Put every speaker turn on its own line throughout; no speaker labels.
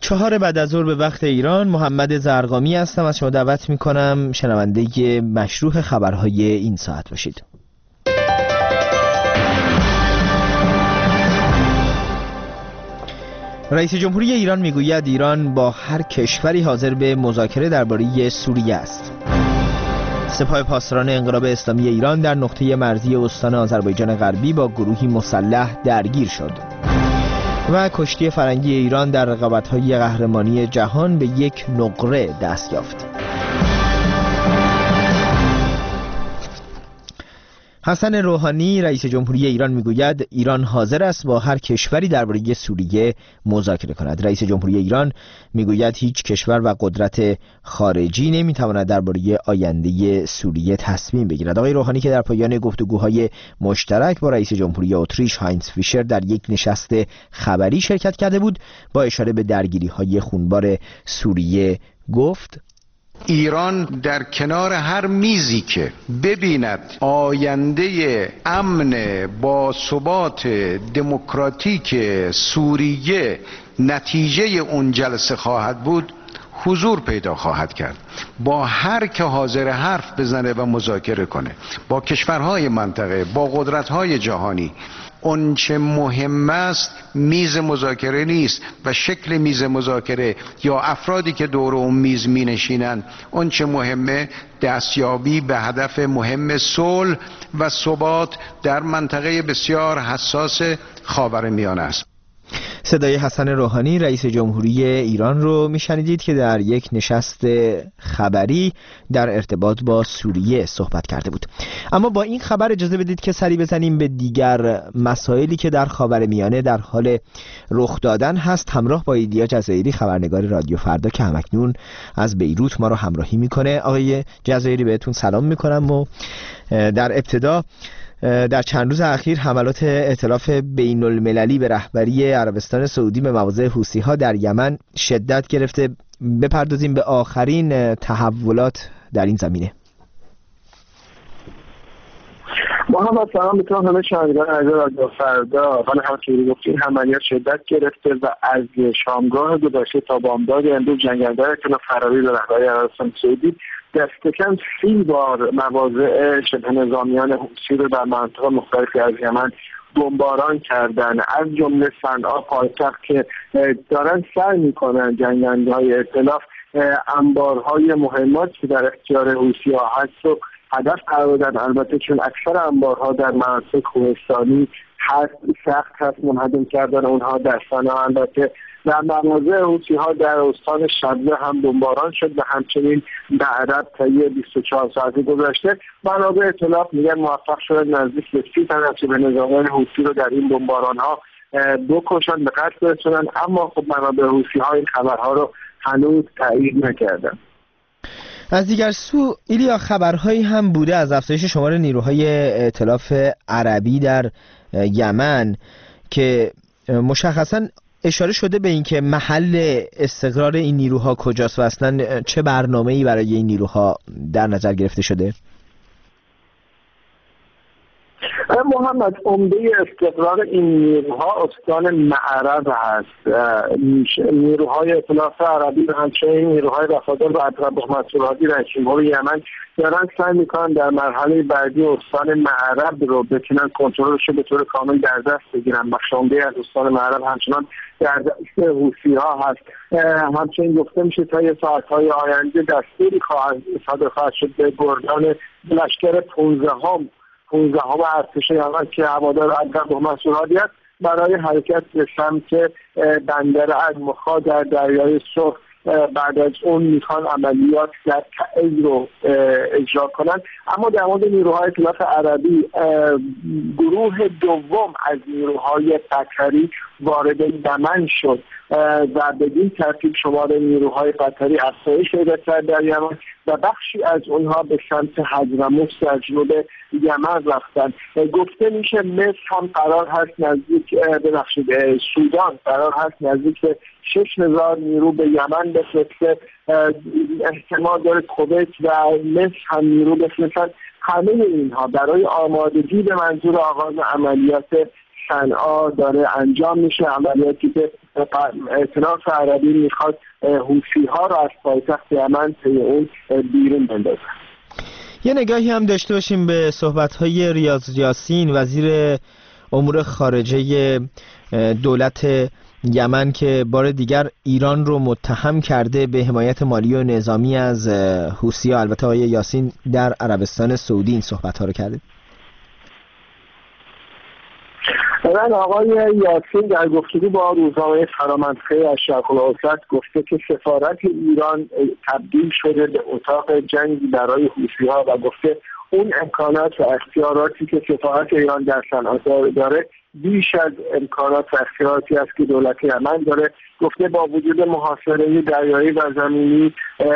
4 بعد از ظهر به وقت ایران. محمد زرقامی هستم. از شما دعوت میکنم شنونده مشروح خبرهای این ساعت باشید. رئیس جمهوری ایران میگوید ایران با هر کشوری حاضر به مذاکره درباره سوریه است. سپاه پاسداران انقلاب اسلامی ایران در نقطه مرزی استان آذربایجان غربی با گروهی مسلح درگیر شد. و کشتی فرنگی ایران در رقابت‌های قهرمانی جهان به 1 نقره دست یافت. حسن روحانی رئیس جمهوری ایران میگوید ایران حاضر است با هر کشوری درباره سوریه مذاکره کند. رئیس جمهوری ایران میگوید هیچ کشور و قدرت خارجی نمیتواند درباره آینده سوریه تصمیم بگیرد. آقای روحانی که در پایان گفتگوهای مشترک با رئیس جمهوری اتریش هاینز فیشر در یک نشست خبری شرکت کرده بود، با اشاره به درگیری‌های خونبار سوریه گفت:
ایران در کنار هر میزی که ببیند آینده امن با ثبات دموکراتیک سوریه نتیجه اون جلسه خواهد بود حضور پیدا خواهد کرد. با هر که حاضر حرف بزنه و مذاکره کنه، با کشورهای منطقه، با قدرت‌های جهانی. اون چه مهم است میز مذاکره نیست و شکل میز مذاکره یا افرادی که دور اون میز می نشینند. اون چه مهمه دستیابی به هدف مهم صلح و ثبات در منطقه بسیار حساس خاورمیانه است.
صدای حسن روحانی رئیس جمهوری ایران رو میشنیدید که در یک نشست خبری در ارتباط با سوریه صحبت کرده بود. اما با این خبر اجازه بدید که سری بزنیم به دیگر مسائلی که در خاورمیانه در حال رخ دادن هست. همراه با ایلیا جزایری خبرنگار رادیو فردا که همکنون از بیروت ما رو همراهی میکنه. آقای جزایری بهتون سلام میکنم و در ابتدا در چند روز اخیر حملات ائتلاف بین المللی به رهبری عربستان سعودی به مواضع حوثی‌ها در یمن شدت گرفته. بپردازیم به آخرین تحولات در این زمینه.
محمد سلام میتونم همه شنوندگان عزیز رادیو فردا. من همونطوری گفتین عملیات شدت گرفته و از شامگاه گذشته تا بامداد امروز جنگنده‌های ائتلاف فراری به رهبری عربستان سعودی دست کم 30 بار مواضع شبه نظامیان حوثی رو در مناطق مختلفی از یمن بمباران کردن، از جمله صنعا پایتخت که دارن سعی میکنن جنگنده‌های ائتلاف انبارهای مهمات که در اختیار حوثی‌ها هست و هدف قرار دادن. البته چون اکثر انبارها در مناطق کوهستانی هست، سخت هست منهدم کردن اونها. در صنعا البته در مواضع حوثی‌ها در استان شبوه هم بمباران شد و همچنین معرب طی 24 ساعتی گذشته منابع ائتلاف میگن موفق شدن نزدیک به 30 تن از شبه نظامیان حوثی رو در این بمباران‌ها بکشن، به قتل برسونن. اما خب منابع حوثی‌ها این خبرها رو هنوز تایید نکردن.
از دیگر سو ایلیا خبرهایی هم بوده از افزایش شمار نیروهای ائتلاف عربی در یمن که مشخصاً اشاره شده به اینکه محل استقرار این نیروها کجاست و اصلا چه برنامه‌ای برای این نیروها در نظر گرفته شده؟
محمد، عمده استقرار این نیروها استان معرب هست. نیروهای ائتلاف عربی و همچنین نیروهای وفادار به عبدالرب منصورهادی رئیس جمهور یمن دارن سعی میکنن در مرحله بعدی استان معرب رو بتونن کنترلش رو به طور کامل در دست بگیرن. بخش عمده از استان معرب همچنان در دست حوثی‌ها هست. همچنین گفته میشه تا یه ساعت‌های آینده دستوری صادر خواهد شد به گردان لشکر 15 ارتش یمن که هوادار عبدالرب منصورهادی است برای حرکت به سمت بندر المخا در دریای سرخ. بعد از اون میخوان عملیات در تعز رو اجرا کنن. اما در مورد نیروهای ائتلاف عربی، گروه دوم از نیروهای قطری وارد یمن شد و بدین ترتیب شمار نیروهای قطری افزایش پیدا کرد در یمن و بخشی از اونها به سمت حضرموت در جنوب یمن رفتن. گفته میشه مصر هم قرار هست نزدیک سودان قرار هست نزدیک 6,000 نیرو به یمن بفرسته. احتمال داره کویت و مصر هم نیرو بفرستن. همه اینها برای آمادگی به منظور آغاز عملیات صنعا داره انجام میشه، عملیاتی که ائتلاف عربی میخواد حوثی‌ها را از پایتخت یمن طی اون بیرون بندازه.
یه نگاهی هم داشته باشیم به صحبت‌های ریاض یاسین وزیر امور خارجه دولت یمن که بار دیگر ایران رو متهم کرده به حمایت مالی و نظامی از حوثی‌ها. البته آقای یاسین در عربستان سعودی این صحبت‌ها رو کرده.
آقای یاسین در گفتگو با روزنامه فرامنطقه الشرق الاوسط گفته که سفارت ایران تبدیل شده به اتاق جنگ برای حوثی‌ها و گفته اون امکانات و اختیاراتی که سفارت ایران در صنعا داره بیش از امکانات و اختیاراتی است که دولت یمن داره. گفته با وجود محاصره دریایی و زمینی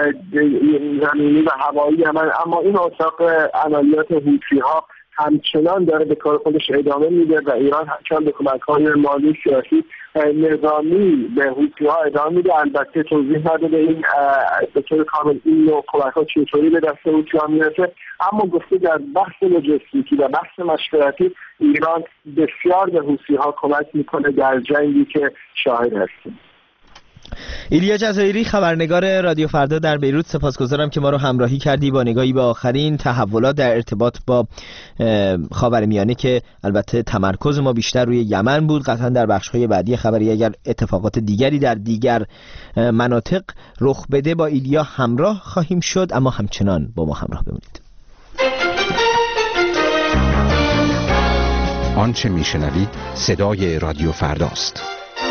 و هوایی یمن، اما این اتاق عملیات حوثی‌ها همچنان داره به کار خودش ادامه میده و ایران همچنان به کمک‌های مالی، سیاسی، نظامی به حوثی‌ها ادامه میده. البته توضیح نداده این به طور کامل این نوع کمک‌ها چطوری به دست حوثی‌ها میرسه، اما گفته در بحث لوجستیکی و بحث مشورتی ایران بسیار به حوثی‌ها کمک میکنه در جنگی که شاهد هستیم.
ایلیا جزایری، خبرنگار رادیو فردا در بیروت، سپاسگزارم که ما رو همراهی کردی با نگاهی به آخرین تحولات در ارتباط با خاورمیانه که البته تمرکز ما بیشتر روی یمن بود. قطعا در بخش‌های بعدی خبری اگر اتفاقات دیگری در دیگر مناطق رخ بده با ایلیا همراه خواهیم شد، اما همچنان با ما همراه بمونید.
آنچه میشنوید صدای رادیو فرداست.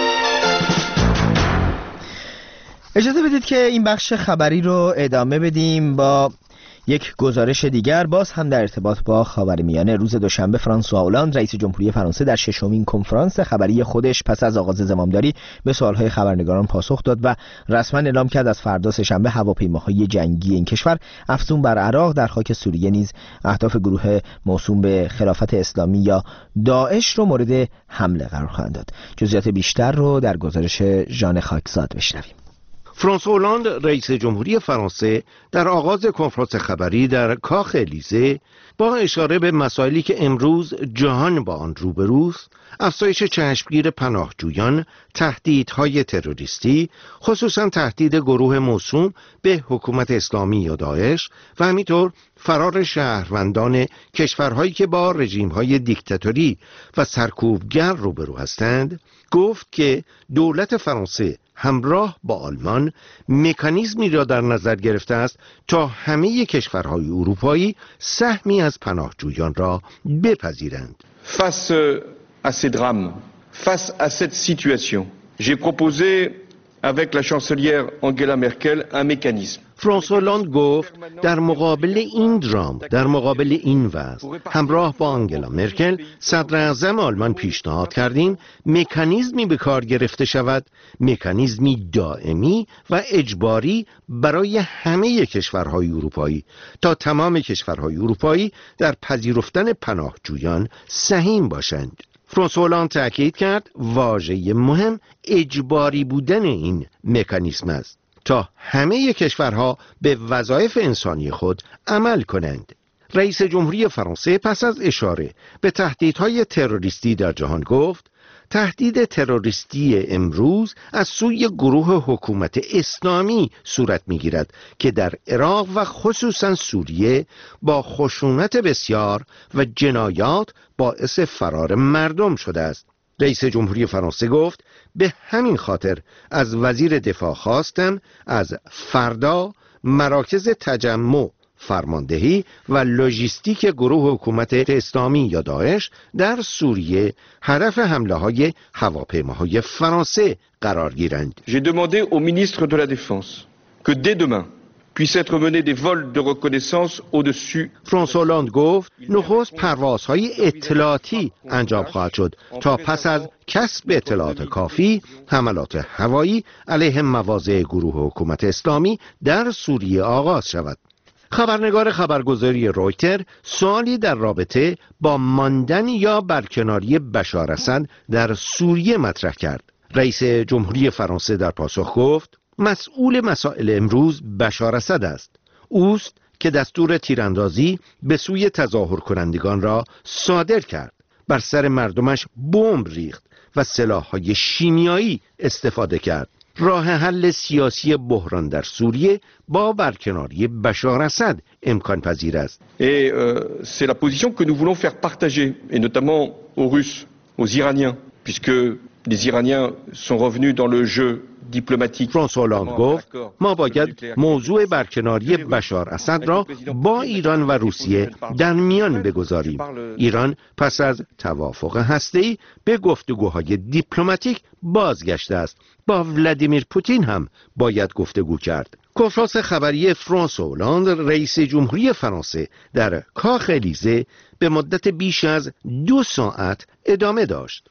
اجازه بدید که این بخش خبری رو ادامه بدیم با یک گزارش دیگر، باز هم در ارتباط با خاورمیانه. روز دوشنبه فرانسوا اولاند رئیس جمهوری فرانسه در ششمین کنفرانس خبری خودش پس از آغاز زمامداری به سوالهای خبرنگاران پاسخ داد و رسما اعلام کرد از فردا سه‌شنبه هواپیماهای جنگی این کشور افزون بر عراق در خاک سوریه نیز اهداف گروه موسوم به خلافت اسلامی یا داعش رو مورد حمله قرار خواهند داد. جزئیات بیشتر رو در گزارش ژان خاکزاد بشنویم.
فرانسوا اولاند رئیس جمهوری فرانسه در آغاز کنفرانس خبری در کاخ الیزه با اشاره به مسائلی که امروز جهان با آن روبروست، افزایش چشمگیر پناهجویان، تهدیدهای تروریستی، خصوصا تهدید گروه موسوم به حکومت اسلامی یا داعش و همینطور فرار شهروندان کشورهایی که با رژیم‌های دیکتاتوری و سرکوبگر روبرو هستند، گفت که دولت فرانسه همراه با آلمان مکانیزمی را در نظر گرفته است تا همه کشورهای اروپایی سهمی از پناهجویان را بپذیرند.
Face à ces drames, face à cette situation, j'ai proposé avec la chancelière Angela Merkel un mécanisme.
فرانسوا اولاند گفت در مقابل این درام، در مقابل این وضع، همراه با آنگلا مرکل صدر اعظم آلمان پیشنهاد کردیم مکانیزمی به کار گرفته شود، مکانیزمی دائمی و اجباری برای همه کشورهای اروپایی تا تمام کشورهای اروپایی در پذیرفتن پناهجویان سهیم باشند. فرانسوا اولاند تاکید کرد واژه مهم اجباری بودن این مکانیزم است تا همه کشورها به وظایف انسانی خود عمل کنند. رئیس جمهوری فرانسه پس از اشاره به تهدیدهای تروریستی در جهان گفت تهدید تروریستی امروز از سوی گروه حکومت اسلامی صورت می‌گیرد که در عراق و خصوصا سوریه با خشونت بسیار و جنایات باعث فرار مردم شده است. رئیس جمهوری فرانسه گفت به همین خاطر از وزیر دفاع خواستم از فردا مراکز تجمع، فرماندهی و لوجستیک گروه حکومت اسلامی یا داعش در سوریه هدف حمله های هواپیماهای فرانسه قرار گیرند.
J'ai demandé au ministre de la Défense que dès demain puissent être menés des vols de reconnaissance au-dessus.
فرانسوا اولاند گفت نخست پروازهای اطلاعاتی انجام خواهد شد تا پس از کسب اطلاعات کافی حملات هوایی علیه مواضع گروه حکومت اسلامی در سوریه آغاز شود. خبرنگار خبرگزاری رویتر سوالی در رابطه با ماندن یا برکناری بشار اسد در سوریه مطرح کرد. رئیس جمهوری فرانسه در پاسخ گفت مسئول مسائل امروز بشار اسد است. اوست که دستور تیراندازی به سوی تظاهر کنندگان را صادر کرد. بر سر مردمش بمب ریخت و سلاح‌های شیمیایی استفاده کرد. راه حل سیاسی بحران در سوریه با برکناری بشار اسد امکان پذیر است.
Et c'est la position que nous voulons faire partager, et notamment aux Russes, aux Iraniens, puisque les Iraniens sont revenus dans le jeu diplomatique.
فرانسوا هولاند گفت ما باید موضوع برکناری بشار اسد را با ایران و روسیه در میان بگذاریم. ایران پس از توافق هسته‌ای به گفتگوهای دیپلماتیک بازگشته است. با ولادیمیر پوتین هم باید گفتگو کرد. کنفرانس خبری فرانسوا هولاند رئیس جمهوری فرانسه در کاخ الیزه به مدت بیش از 2 ساعت ادامه داشت.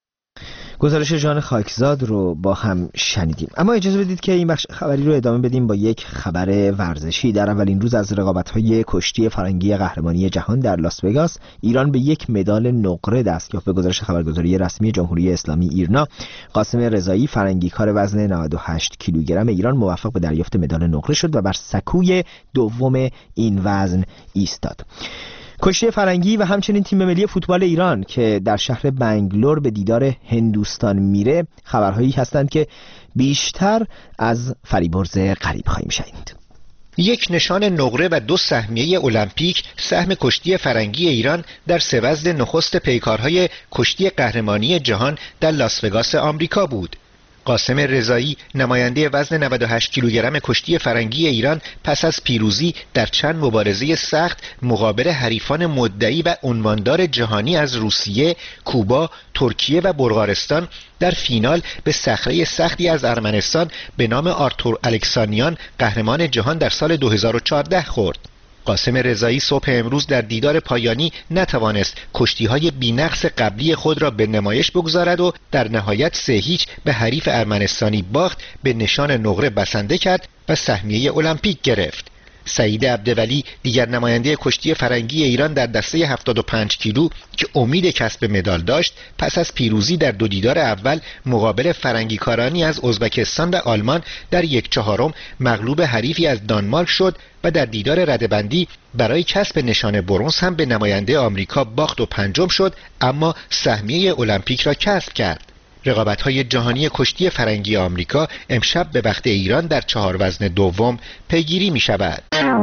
گزارش ژان خاکزاد رو با هم شنیدیم. اما اجازه بدید که این بخش خبری رو ادامه بدیم با یک خبر ورزشی. در اولین روز از رقابت‌های کشتی فرنگی قهرمانی جهان در لاس وگاس، ایران به یک مدال نقره دست یافت. به گزارش خبرگزاری رسمی جمهوری اسلامی ایرنا، قاسم رضایی فرنگیکار وزن 98 کیلوگرم ایران موفق به دریافت مدال نقره شد و بر سکوی دوم این وزن ایستاد. کشتی فرنگی و همچنین تیم ملی فوتبال ایران که در شهر بنگلور به دیدار هندوستان میره، خبرهایی هستند که بیشتر از فریبرز غریب خواهیم شنید.
یک نشان نقره و 2 سهمیه المپیک سهم کشتی فرنگی ایران در 3 وزن نخست پیکارهای کشتی قهرمانی جهان در لاس وگاس آمریکا بود. قاسم رضایی نماینده وزن 98 کیلوگرم کشتی فرنگی ایران پس از پیروزی در چند مبارزه سخت مقابل حریفان مدعی و عنواندار جهانی از روسیه، کوبا، ترکیه و بلغارستان در فینال به صخره سختی از ارمنستان به نام آرتور الکسانیان قهرمان جهان در سال 2014 خورد. قاسم رضایی صبح امروز در دیدار پایانی نتوانست کشتی‌های بی‌نقص قبلی خود را به نمایش بگذارد و در نهایت 3-0 به حریف ارمنستانی باخت، به نشان نقره بسنده کرد و سهمیه المپیک گرفت. سعید عبدولی دیگر نماینده کشتی فرنگی ایران در دسته 75 کیلو که امید کسب مدال داشت، پس از پیروزی در 2 دیدار اول مقابل فرنگیکارانی از ازبکستان و آلمان در 1/4 مغلوب حریفی از دانمارک شد و در دیدار رده‌بندی برای کسب نشان برنز هم به نماینده آمریکا باخت و 5م شد، اما سهمیه المپیک را کسب کرد. رقابت‌های جهانی کشتی فرنگی آمریکا امشب به وقت ایران در 4 وزن دوم پیگیری می‌شود.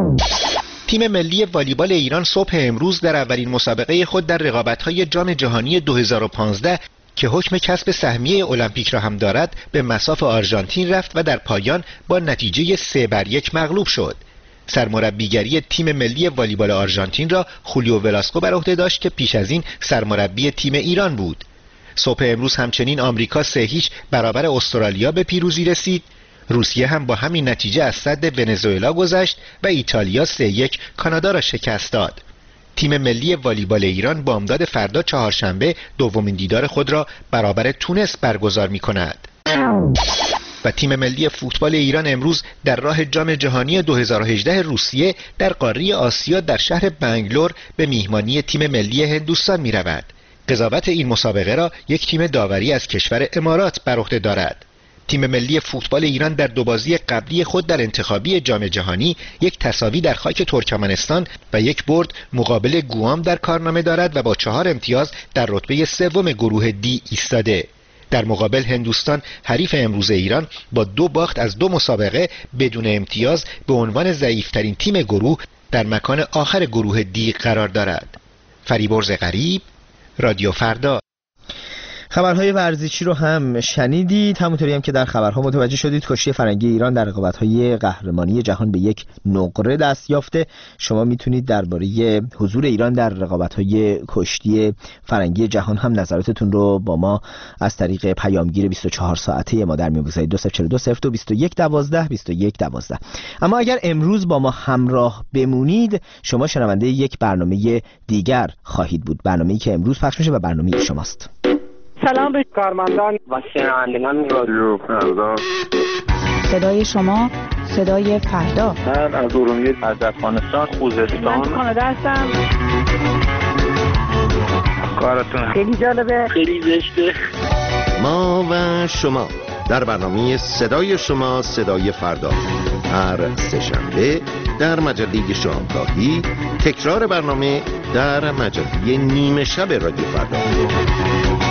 تیم ملی والیبال ایران صبح امروز در اولین مسابقه خود در رقابت‌های جام جهانی 2015 که حکم کسب سهمیه المپیک را هم دارد به مصاف آرژانتین رفت و در پایان با نتیجه 3-1 مغلوب شد. سرمربیگری تیم ملی والیبال آرژانتین را خولیو ولاسکو بر عهده داشت که پیش از این سرمربی تیم ایران بود. صبح امروز همچنین آمریکا 3-0 برابر استرالیا به پیروزی رسید. روسیه هم با همین نتیجه از سد ونزوئلا گذشت و ایتالیا 3-1 کانادا را شکست داد. تیم ملی والیبال ایران بامداد فردا چهارشنبه دومین دیدار خود را برابر تونس برگزار می‌کند. و تیم ملی فوتبال ایران امروز در راه جام جهانی 2018 روسیه در قاره آسیا در شهر بنگلور به میهمانی تیم ملی هندوستان می‌رود. قضاوت این مسابقه را یک تیم داوری از کشور امارات بر عهده دارد. تیم ملی فوتبال ایران در 2 بازی قبلی خود در انتخابی جام جهانی 1 تساوی در خاک ترکمنستان و 1 برد مقابل گوام در کارنامه دارد و با 4 امتیاز در رتبه 3 گروه دی ایستاده. در مقابل هندوستان حریف امروز ایران با 2 باخت از 2 مسابقه بدون امتیاز به عنوان ضعیف‌ترین تیم گروه در مکان آخر گروه دی قرار دارد. فریبرز غریب، رادیو فردا.
خبرهای ورزشی رو هم شنیدید. همونطوری هم که در خبرها متوجه شدید کشتی فرنگی ایران در رقابت‌های قهرمانی جهان به 1 نقره دست یافته. شما میتونید درباره حضور ایران در رقابت‌های کشتی فرنگی جهان هم نظراتتون رو با ما از طریق پیامگیر 24 ساعته ما در میون بگذارید. 2042022112 اما اگر امروز با ما همراه بمونید شما شنونده یک برنامه دیگر خواهید بود. برنامه‌ای که امروز پخش میشه و برنامه شماست.
سلام به کارمندان و شنوندگان رادیو فردا.
صدای شما، صدای فردا.
من از ارومیه، از افغانستان، خوزستان.
من کانادا هستم.
کارتون
خیلی جالبه،
خیلی زشته.
ما و شما در برنامه صدای شما صدای فردا هر سه‌شنبه در مجله شامگاهی، تکرار برنامه در مجله نیمه شب رادیو فردا.